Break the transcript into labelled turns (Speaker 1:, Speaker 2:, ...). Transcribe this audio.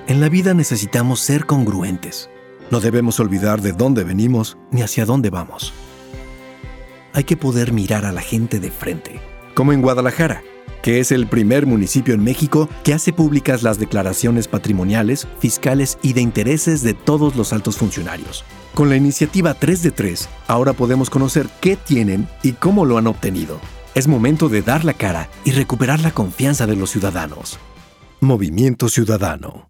Speaker 1: En la vida necesitamos ser congruentes. No debemos olvidar de dónde venimos ni hacia dónde vamos. Hay que poder mirar a la gente de frente, como en Guadalajara, que es el primer municipio en México que hace públicas las declaraciones patrimoniales, fiscales y de intereses de todos los altos funcionarios. Con la iniciativa 3 de 3, ahora podemos conocer qué tienen y cómo lo han obtenido. Es momento de dar la cara y recuperar la confianza de los ciudadanos. Movimiento Ciudadano.